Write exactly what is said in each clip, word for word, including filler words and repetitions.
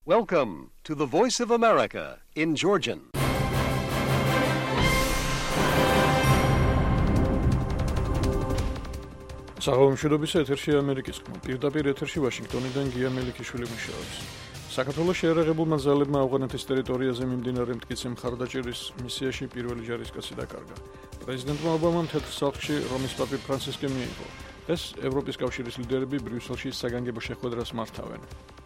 Welcome to the Voice of America in Georgian. საღამოშობის ეთერში ამერიკის ხმა. პირდაპირ ეთერში ვაშინგტონიდან გია მელიქიშვილი მუშაობს. საქართველოს შეერაღებულმა ძალებმა ავღანეთის ტერიტორიაზე მიმდინარე მტკიცე მხარდაჭერის მისიაში პირველი ჯარისკაცი დაკარგა. პრეზიდენტმა ობამამ თეთრ სახლში რომის პაპი ფრანცისკე მიიღო. ეს ევროპის კავშირის ლიდერები ბრიუსელში საგანგებო შეხვედრას მართავენ.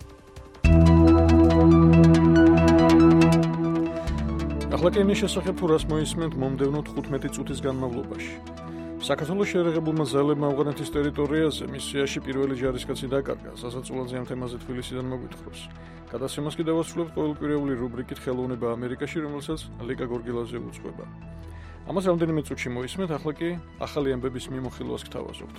ახლა კი იმის შესახებ თუ რას მოისმენთ მომდევნო თხუთმეტი წუთის განმავლობაში. საქართველოს შეერაღებულმა ძალებმა ავღანეთის ტერიტორიაზე მისიაში პირველი ჯარისკაცი დაკარგა. სასაცილოზე ამ თემაზე თბილისიდან მოგვითხრობს. გადაცემას კიდევ ვასრულებთ ყოველკვირეული რუბრიკით ხელოვნება ამერიკაში, რომელსაც ლიკა გორგილაძე უძღვება. ამას რამდენიმე წუთში მოისმენთ, ახლა კი ახალი ამბების მიმოხილვას გთავაზობთ.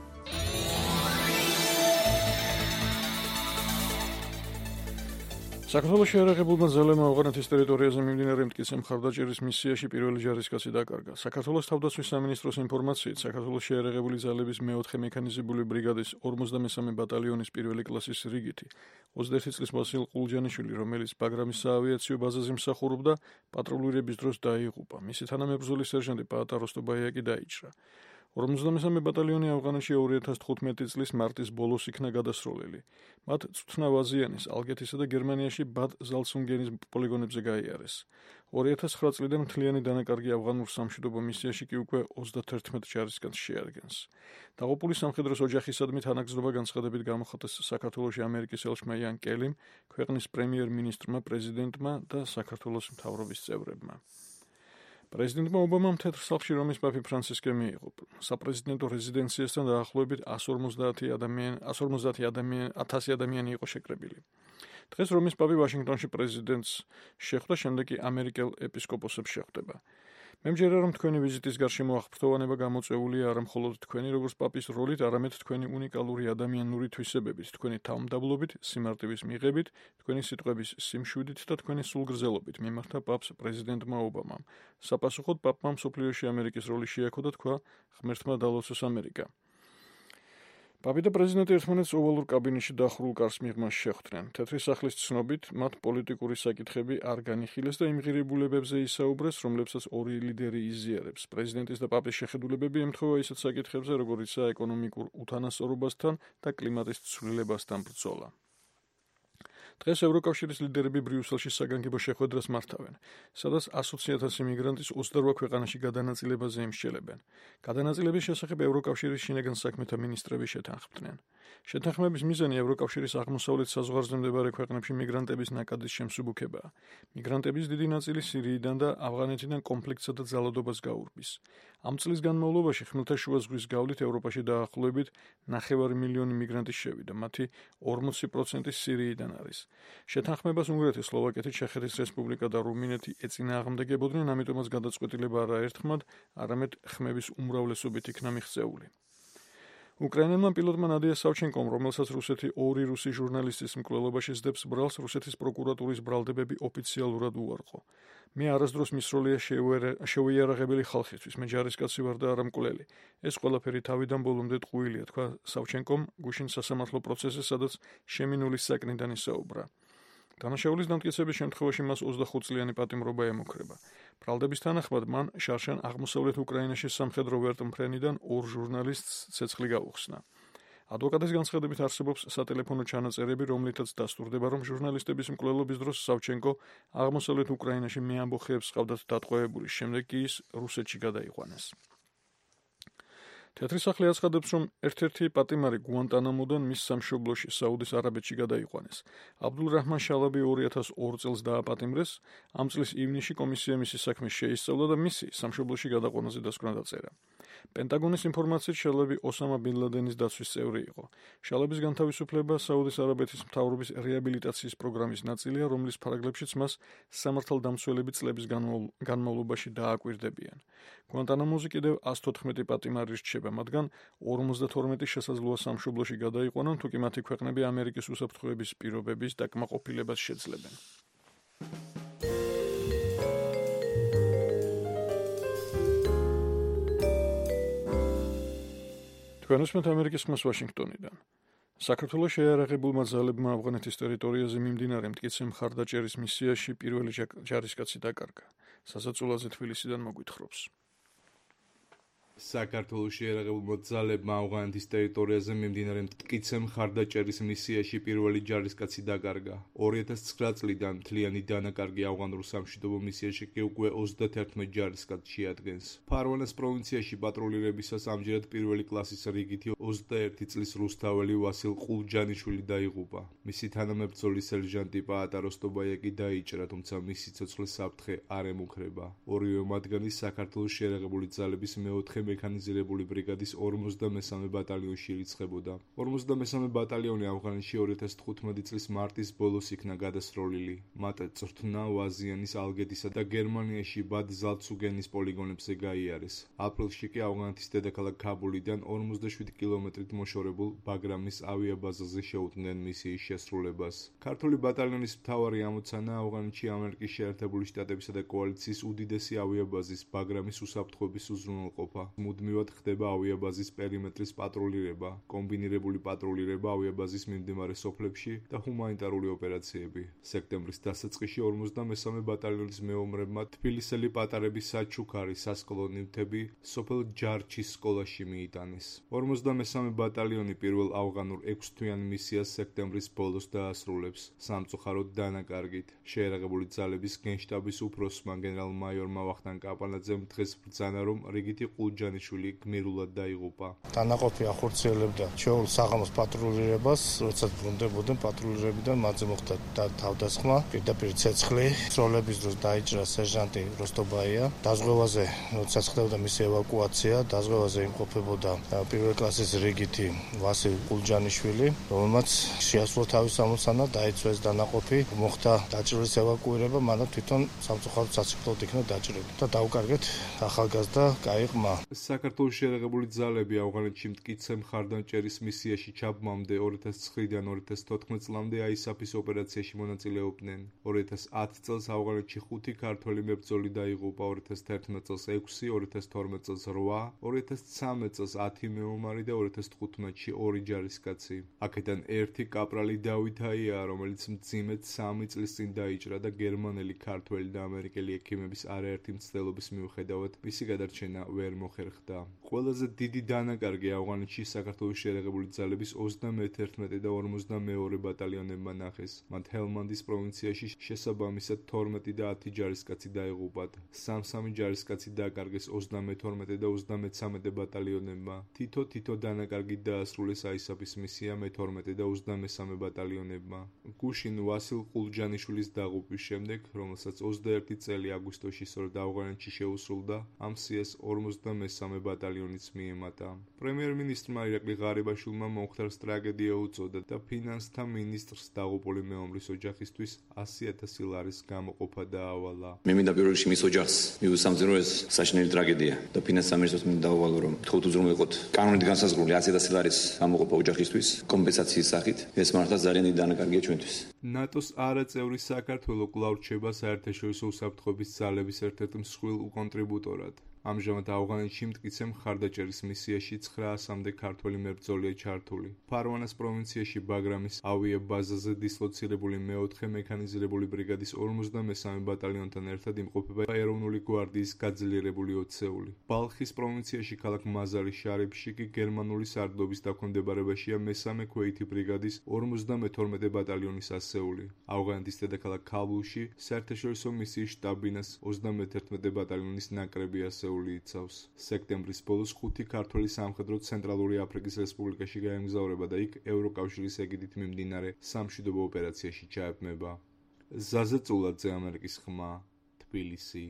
საქართველოს შეერაღებულმა ძალებმა ავღანეთის ტერიტორიაზე მიმდინარე მტკიცე მხარდაჭერის მისიაში პირველი ჯარისკაცი დაკარგა. საქართველოს თავდაცვის სამინისტროს ინფორმაციით, საქართველოს შეერაღებული ძალების მეოთხე მექანიზებული ბრიგადის ორმოცდამესამე ბატალიონის პირველი კლასის რიგითი ოცდაერთი წლის ვასილ ყულჯანიშვილი, რომელიც ბაგრამის საავიაციო ბაზაზე მსახურობდა, პატრულირების დროს დაიღუპა. მისი თანამებრძოლი სერჟანტი პაატა როსტობაია კი დაიჭრა. ორმოცდამესამე ბატალიონი ავღანეთში ორი ათას თხუთმეტი წლის მარტის ბოლოს იქნა გადასროლილი. მათ წვრთნა ვაზიანის, ალგეთისა და გერმანიაში ბად ზალცუნგენის პოლიგონებზე გაიარეს. ორი ათას ცხრა წლიდან მთლიანი დანაკარგი ავღანურ სამშვიდობო მისიაში კი უკვე ოცდათერთმეტ ჯარისკაცს შეადგენს. დაღუპული სამხედროს ოჯახისადმი თანაგზნობა განცხადებით გამოხატეს საქართველოში ამერიკის ელჩმა იან კელიმ, ქვეყნის პრემიერ-მინისტრმა, პრეზიდენტმა და საქართველოს მთავრობის წევრებმა. პრეზიდენტმა ობამამ თეთრ სახლში რომის პაპი ფრანცისკე მიიღო. საპრეზიდენტო რეზიდენციასთან დაახლოებით ასი ორმოცდაათი ადამიანი იყო შეკრებილი. დღეს რომის პაპი ვაშინგტონში პრეზიდენტს შეხვდა, შემდეგ კი ამერიკელ ეპისკოპოსებს შეხვდება. მე მჯერა, რომ თქვენი ვიზიტის გარშემო აღფრთოვანება გამოწვეულია არა მხოლოდ თქვენი როგორც პაპის როლით, არამედ თქვენი უნიკალური ადამიანური თვისებებით, თქვენი თავმდაბლობით, სიმარტივის მიღებით, თქვენი სიტყვების სიმშვიდით და თქვენი სულგრძელობით მიმართა პაპს პრეზიდენტმა ობამამ. საპასუხოდ პაპმა მსოფლიოში ამერიკის როლი შეაქო და თქვა ღმერთმა დალოცოს ამერიკა. პაპი და პრეზიდენტი ერთმანეთს ოვალურ კაბინეტში დახრულ კარს მიღმას შეხვდნენ. თეთრი სახლის ცნობით, მათ პოლიტიკური საკითხები არ განიხილეს და იმ ღირებულებებზე ისაუბრეს, რომლებსაც ორი ლიდერი იზიარებს. პრეზიდენტის და პაპის შეხედულებები ემთხვევა ისეთ საკითხებზე, როგორიცაა ეკონომიკურ უთანასწორობასთან და კლიმატის ცვლილებასთან ბრძოლა. დღეს ევროკავშირის ლიდერები ბრიუსელში საგანგებო შეხვედრას მართავენ, სადაც ასოცი ათასი მიგრანტის ოცდარვა ქვეყანაში გადანაწილებაზე იმსჯელებენ. გადანაწილების შესახებ ევროკავშირის შინაგან საქმეთა მინისტრები შეთანხმდნენ. შეთანხმების მიზანი ევროკავშირის აღმოსავლეთ საზღვარზე მდებარე ქვეყნებში მიგრანტების ნაკადის შემსუბუქებაა. მიგრანტების დიდი ნაწილი სირიიდან და ავღანეთიდან კონფლიქტსა და ძალადობას გაურბის. ამ წლის განმავლობაში ხმელთაშუა ზღვის გავლით ევროპაში დაახლოებით ნახევარი მილიონი მიგრანტი შევიდა, მათი ორმოცი პროცენტი სირიიდან არის. შეთანხმებას უნგრეთი, სლოვაკეთი, ჩეხეთის რესპუბლიკა და რუმინეთი ეწინააღმდეგებოდნენ, ამიტომაც გადაწყვეტილება არა ერთხმად, არამედ ხმების უმრავლესობით იქნა მიღწეული. უკრაინელმა პილოტმა ნადია სავჩენკომ, რომელსაც რუსეთი ორი რუსი ჟურნალისტის მკვლელობაში სდებს ბრალს, რუსეთის პროკურატურის ბრალდებები ოფიციალურად უარყო. მე არასდროს მის როლია შეუიარაღებელი ხალხისთვის, მე ჯარისკაცი ვარ და არა მკვლელი. ეს ყველაფერი თავიდან ბოლომდე ტყუილია, თქვა სავჩენკომ გუშინ სასამართლო პროცესზე, სადაც შემინულის საკნიდან ისაუბრა. დანაშაულის დამტკიცების შემთხვევაში მას ოცდახუთ წლიანი პატიმრობა ემუქრება. ბრალდების თანახმად მან შარშან აღმოსავლეთ უკრაინაში სამხედრო ვერტმფრენიდან ორ ჟურნალისტს ცეცხლი გაუხსნა. ადვოკატის განცხადებით არსებობს სატელეფონო ჩანაწერები, რომლითაც დასტურდება, რომ ჟურნალისტების მკვლელობის დროს სავჩენკო აღმოსავლეთ უკრაინაში მეამბოხეებს ჰყავდათ დატყვევებული, შემდეგ კი ის რუსეთში გადაიყვანეს. თეთრი სახლი აცხადებს, რომ ერთ-ერთი პატიმარი გუანტანამოდან მის სამშობლოში საუდის არაბეთში გადაიყვანეს. აბდულ რაჰმან შალაბი ორი ათას ორ წელს დააპატიმრეს, ამ წლის ივნისში კომისია მისი საქმე შეისწავლა და მისი სამშობლოში გადაყვანაზე დასკვნა დაწერა. პენტაგონის ინფორმაციით შალაბი ოსამა ბინ ლადენის დაცვის წევრი იყო. შალაბის განთავისუფლება საუდის არაბეთის მთავრობის რეაბილიტაციის პროგრამის ნაწილია, რომლის ფარგლებშიც მას სამართალდამცველები წლების განმავლობაში დააკვირდებიან. გუანტანამოზე კიდევ ასი თოთხმეტი პატიმარი რჩება, მათგან ორმოცდათორმეტი შესაძლოა სამშობლოში გადაიყვანონ, თუკი მათი ქვეყნები ამერიკის უსაფრთხოების პირობების დაკმაყოფილებას შეძლებენ. თქვენ უსმენთ ამერიკის ხმას ვაშინგტონიდან. საქართველოს შეიარაღებულმა ძალებმა ავღანეთის ტერიტორიაზე მიმდინარე მტკიცე მხარდაჭერის მისიაში პირველი ჯარისკაცი დაკარგა. სასაწულაზე თბილისიდან მოგვითხრობს. საქართველოს შეიარაღებულმა ძალებმა ავღანეთის ტერიტორიაზე მიმდინარე მტკიცე მხარდაჭერის მისიაში პირველი ჯარისკაცი დაკარგა. ორი ათას ცხრა წლიდან მთლიანი დანაკარგი ავღანურ სამშვიდობო მისიაში კი უკვე ოცდაათერთმეტ ჯარისკაცს შეადგენს. ფარვანას პროვინციაში პატრულირებისას ამჯერად პირველი კლასის რიგითი ოცდაერთი წლის რუსთაველი ვასილ ყულჯანიშვილი დაიღუპა. მისი თანამებრძოლი სერჟანტი პაატა როსტობაია კი დაიჭრა, თუმცა მისი ცოცხლე საფრთხე არ ემუქრება. ორივე მათგანი საქართველოს შეიარაღებული ძალების მეოთხე მექანიზირებული ბრიგადის ორმოცდამესამე ბატალიონში ირიცხებოდა. ორმოცდამესამე ბატალიონი ავღანეთში ორი ათას თხუთმეტი წლის მარტის ბოლოს იქნა გადასროლილი. მათ წრთნა, ვაზიანის, ალგეთისა და გერმანიაში ბად-ზალცუგენის პოლიგონებზე გაიარეს. აპრილში კი ავღანეთის დედაქალაქ ქაბულიდან ორმოცდაშვიდი კილომეტრით მოშორებულ ბაგრამის ავიაბაზაზე შეუდგნენ მისიის შესრულებას. ქართული ბატალიონის მთავარი ამოცანა ავღანეთში ამერიკის შეერთებული შტატებისა და კოალიციის უდიდესი ავიაბაზის ბაგრამის უსაფრთხოების უზრუნველყოფა. მუდმივად ხდება ავიაბაზის პერიმეტრის პატრულირება, კომბინირებული პატრულირება ავიაბაზის მიმდებარე სოფლებში და ჰუმანიტარული ოპერაციები. სექტემბრის დასაწყისში ორმოცდამესამე ბატალიონის მეომრებმა თბილისელი პატარების საჩუქარი სასკოლო ნივთები სოფელ ჯარჩის სკოლაში მიიტანეს. ორმოცდამესამე ბატალიონი პირველ ავღანურ ექვსთვიან მისიას სექტემბრის ბოლოს დაასრულებს სამწუხაროდ დანაკარგით. შეიარაღებული ძალების გენშტაბის უფროსმა გენერალ-მაიორმა ვახტანგ კაპანაძემ დღეს ბრძანა, რომ რიგითი ყულჯანიშვილი გმირულად დაიღუპა. დანაყოფი ახორციელებდა ჩვეულ საღამოს პატრულირებას, როდესაც ბრუნდებოდნენ პატრულირებიდან, მათზე მოხდა თავდასხმა, პირდაპირ ცეცხლი. სროლების დროს დაიჭრა სერჟანტი როსტობაია. დაზღვევაზე, როდესაც ხდებოდა მისი ევაკუაცია, დაზღვევაზე იმყოფებოდა პირველი კლასის რიგითი ვასილ ყულჯანიშვილი, რომელმაც შეასრულა თავის ამოცანა, დაიცვა ეს დანაყოფი, მოხდა დაჭრილის ევაკუირება, მანამ თვითონ სამწუხაროდ სასიკვდილოდ იქნა დაჭრილი და დაუკარგეთ ახალგაზრდა კაიღმა. საქართველოს შეიარაღებული ძალები ავღანეთში მტკიცე მხარდაჭერის მისიაში ჩაბმამდე ორი ათას ცხრიდან ორი ათას თოთხმეტ წლამდე აისაფის ოპერაციაში მონაწილეობდნენ. ორი ათას ათი წელს ავღანეთში ხუთი ქართველი მებრძოლი დაიღუპა, ორი ათას თერთმეტ წელს ექვსი, ორი ათას თორმეტ წელს რვა, ორი ათას ცხრამეტ წელს ათი მეომარი და ორი ათას თხუთმეტში ორი ჯარისკაცი. აქედან ერთი კაპრალი დავით აია, რომელიც მძიმედ სამი წლის წინ დაიჭრა და გერმანელი, ქართველი და ამერიკელი ექიმების არაერთი მცდელობის მიუხედავად მისი გადარჩენა ვერ მოხერხდა. ყველაზე დიდი დანაკარგი ავღანეთში საქართველოს შეიარაღებული ძალების ოცდამეთერთმეტე და ორმოცდამეორე ბატალიონებმა ნახეს. მათ ჰელმანდის პროვინციაში შესაბამისად თორმეტი და ათი ჯარისკაცი დაიღუპათ. სამ-სამი ჯარისკაცი დააკარგეს ოცდამეთორმეტე და ოცდამეცამეტე ბატალიონებმა. თითო-თითო დანაკარგით დაასრულეს აისაფის მისია მეთორმეტე და ოცდამესამე ბატალიონებმა. გუშინ ვასილ ყულჯანიშვილის დაღუპვის შემდეგ, რომელსაც ოცდაერთი წელი აგვისტოში სწორედ ავღანეთში შეუსრულდა, ამ სიას ორმოცდამესამე ბატალიონიც მიემატა. პრემიერ-მინისტრმა ირაკლი ღარიბაშვილმა მომხდარს ტრაგედია უწოდა და ფინანსთა მინისტრს დაღუპული მეომრის ოჯახისთვის ასი ათასი ლარის გამოყოფა დაავალა. მე მინდა პირველ რიგში მის ოჯახს მიუსამძიმრო ეს საშინელი ტრაგედია და ფინანსთა მინისტრს მინდა დავავალო, რომ თხოვთ უზრუნველყოთ კანონით განსაზღვრული ასი ათასი ლარის გამოყოფა ოჯახისთვის კომპენსაციის სახით. ეს მართლა ძალიან დიდი დანაკარგია ჩვენთვის. ნატოს არაწევრი საქართველო კვლავ რჩება საერთაშორისო უსაფრთხოების ძალების ერთ-ერთ მსხვილ უკონტრიბუტორად. ამჟამად ავღანეთში მტკიცე მხარდაჭერის მისიაში ცხრაასამდე ქართველი მებრძოლია ჩართული. ფარვანას პროვინციაში ბაგრამის ავიაბაზაზე დისლოცირებული მეოთხე მექანიზირებული ბრიგადის ორმოცდამესამე ბატალიონთან ერთად იმყოფება ეროვნული გვარდიის გაძლიერებული ოცეული. ბალხის პროვინციაში ქალაქ მაზარი შარიფში კი გერმანული სარდლობის დაქვემდებარებაშია მესამე ქვეითი ბრიგადის ორმოცდამეთორმეტე ბატალიონის ასეული. ავღანეთის დედაქალაქ ქაბულში საერთაშორისო მისიის შტაბ-ბინას ოცდამეთერთმეტე ბატალიონის ნაკრები ასეული იცავს. სექტემბრის ბოლოს ხუთი ქართველი სამხედრო ცენტრალური აფრიკის რესპუბლიკაში გაემგზავრება და იქ ევროკავშირის ეგიდით მიმდინარე სამშვიდობო ოპერაციაში ჩაებმება. ზაზა წულაძე, ამერიკის ხმა, თბილისი.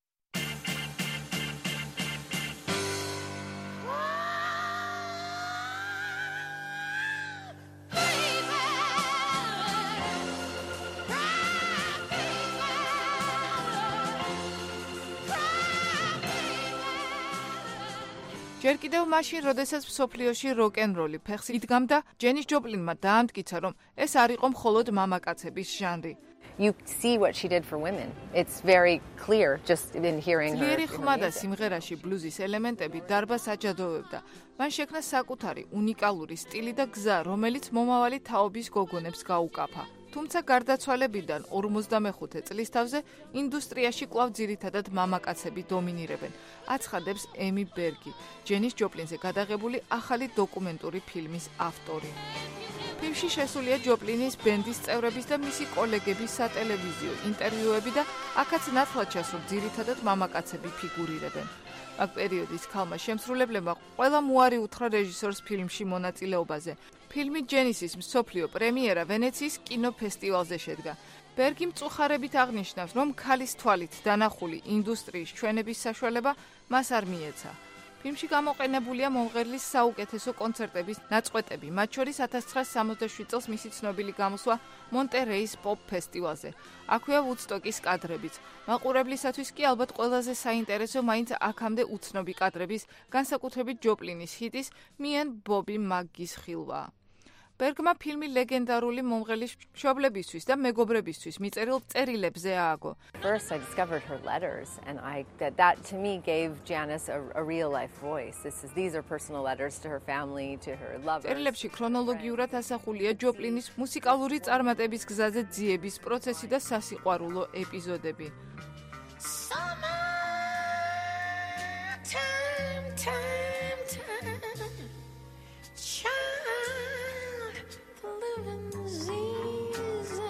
ჯერ კიდევ მაშინ, როდესაც მსოფლიოში როკ-ენ-როლი ფეხს იდგამდა, ჯენის ჯოპლინმა დაამტკიცა, რომ ეს არ იყო მხოლოდ მამაკაცების ჟანრი. you see what she did for women. It's very clear just in hearing her. ძლიერი ხმა და სიმღერაში ბლუზის ელემენტები დარბას აჯადოვებდა. მან შექმნა საკუთარი უნიკალური სტილი და გზა, რომელიც მომავალი თაობის გოგონებს გაუკაფა. თუმცა გარდაცვალებიდან ორმოცდამეხუთე წლის თავზე ინდუსტრიაში კვლავ ძირითადად მამაკაცები დომინირებენ. აცხადებს ემი ბერგი, ჯენის ჯოპლინზე გადაღებული ახალი დოკუმენტური ფილმის ავტორი. ფილმში შესულია ჯოპლინის ბენდის წევრების და მისი კოლეგების სატელევიზიო ინტერვიუები და აქაც ნათლად ჩასულ ძირითადად მამაკაცები ფიგურირებენ. აქ პერიოდის ქალმა შემსრულებლებმა ყველა მოარი უთხრა რეჟისორს ფილმში მონაწილეობაზე. ფილმი ჯენისის მსოფლიო პრემიერა ვენეციის კინოფესტივალზე შედგა. ბერგი მწუხარებით აღნიშნავს, რომ ქალის თვალით დანახული ინდუსტრიის ჩვენების საშუალება მას არ მიეცა. ფილმში გამოყენებულია მომღერლის საუკეთესო კონცერტების ნაწყვეტები, მათ შორის ათას ცხრაასი სამოცდაშვიდ წელს მისი ცნობილი გამოსვლა მონტერეის პოპ ფესტივალზე. აქვეა ვუდსტოკის კადრებიც. მაყურებლისათვის კი ალბათ ყველაზე საინტერესო მაინც აქამდე უცნობი კადრების, განსაკუთრებით ჯოპლინის ჰიტის Me and Bobby McGee-ს ხილვაა. ბერგმა ფილმი ლეგენდარული მომღერლის მშობლებისთვის და მეგობრებისთვის მიწერილ წერილებზე ააგო. First I discovered her letters and I that that to me gave Janice a, a real life voice. This is these are personal letters to her family, to her lovers. წერილებში ქრონოლოგიურად ასახულია ჯოპლინის მუსიკალური წარმატების გზაზე ძიების პროცესი და სასიყვარულო ეპიზოდები. Summer, time, time, time. Child, the living's easy.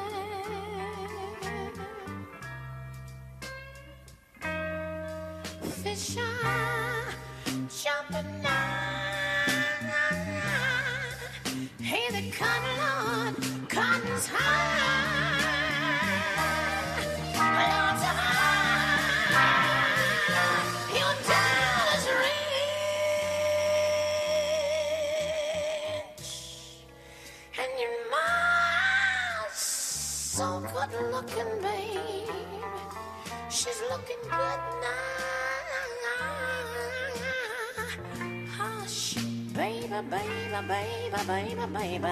Fish are jumping now. Hey, the cotton on cotton's high. Lord's high. Your dollar's rich. And your mom's so good looking, babe. She's looking good now. Hush, baby, baby, baby, baby, baby.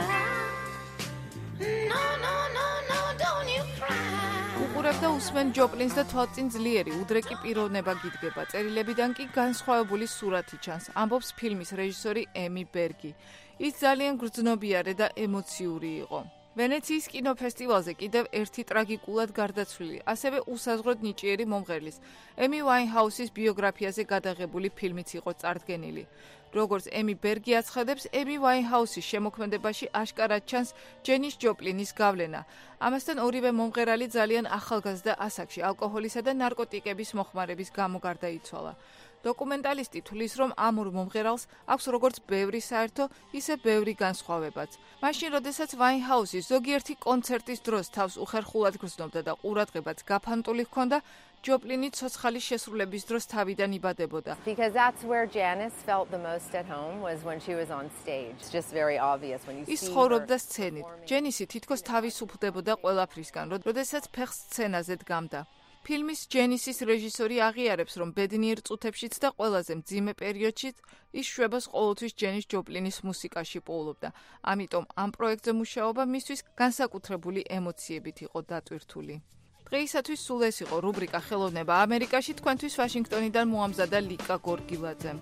No, no, no, no, don't you cry. უყურებდა უსმენ ჯოპლინს და თვალწინ ძლიერი, უდრეკი პიროვნება გიდგება. წერილებიდან კი განსხვავებული სურათი ჩანს. ამბობს ფილმის რეჟისორი ემი ბერგი. ის ძალიან გრძნობიარე და ემოციური იყო. ვენეციის კინოფესტივალზე კიდევ ერთი ტრაგიკულად გარდაცვლილი, ასევე უსაზღვროდ ნიჭიერი მომღერლის, ემი ვაინჰაუსის ბიოგრაფიაზე გადაღებული ფილმიც იყო წარდგენილი. როგორც ემი ბერგი აცხადებს, ემი ვაინჰაუსის შემოქმედებაში აშკარად ჩანს ჯენის ჯოპლინის გავლენა. ამასთან ორივე მომღერალი ძალიან ახალგაზრდა ასაკში ალკოჰოლისა და ნარკოტიკების მოხმარების გამო გარდაიცვალა. დოკუმენტალისტი თვლის, რომ ამ ორ მომღერალს აქვს როგორც ბევრი საერთო, ისე ბევრი განსხვავებაც. მაშინ, როდესაც ვაინჰაუსი ზოგიერთი კონცერტის დროს თავს უხერხულად გრძნობდა და ყურადღებაც გაფანტული ჰქონდა, ჯოპლინი ცოცხალის შესრულების დროს თავიდან იბადებოდა. Because that's where Janice felt the most at home was when she was on stage. It's just very obvious when you see her. ის ცხოვრობდა სცენით. ჯენისი თითქოს თავისუფლდებოდა ყველაფრისგან, როდესაც ფეხს სცენაზე დგამდა. ფილმის ჯენისის რეჟისორი აღიარებს, რომ ბედნიერ წუთებშიც და ყველაზე მძიმე პერიოდშიც ის შვებას ყოველთვის ჯენის ჯოპლინის მუსიკაში პოულობდა. ამიტომ ამ პროექტზე მუშაობა მისთვის განსაკუთრებული ემოციებით იყო დატვირთული. დღეისათვის სულ ეს იყო რუბრიკა ხელოვნება ამერიკაში, თქვენთვის ვაშინგტონიდან მოამზადა ლიკა გორგილაძე.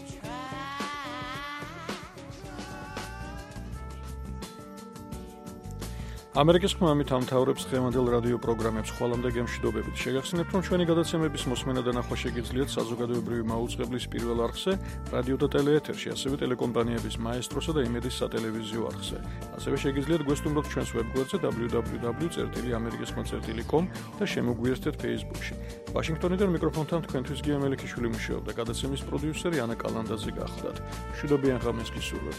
ამერიკის ხმამით ამთავრებს დღევანდელ რადიო პროგრამებს ხვალამდე გემშვიდობებით. შეგახსენებთ, რომ ჩვენი გადაცემების მოსმენა და ნახვა შეგიძლიათ საზოგადოებრივი მაუწყებლის პირველ არხზე, რადიო და ტელეეთერში, ასევე ტელეკომპანიების მაესტროსა და იმედის სატელევიზიო არხზე. ასევე შეგიძლიათ გვესტუმროთ ჩვენს ვებგვერდზე დაბლიუ დაბლიუ დაბლიუ წელთაღი ამერიკასხმა წელთაღი კომ და შემოგვიერთდეთ Facebook-ში. ვაშინგტონიდან მიკროფონთან თქვენთვის გია მელიქიშვილი მუშაობდა. გადაცემის პროდიუსერი ანა კალანდაძე გახლდათ. მშვიდობიან ღამეს გისურვებთ.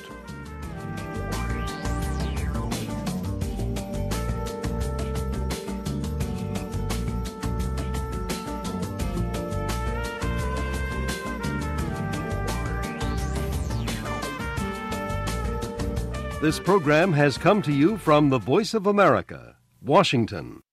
This program has come to you from the Voice of America, Washington.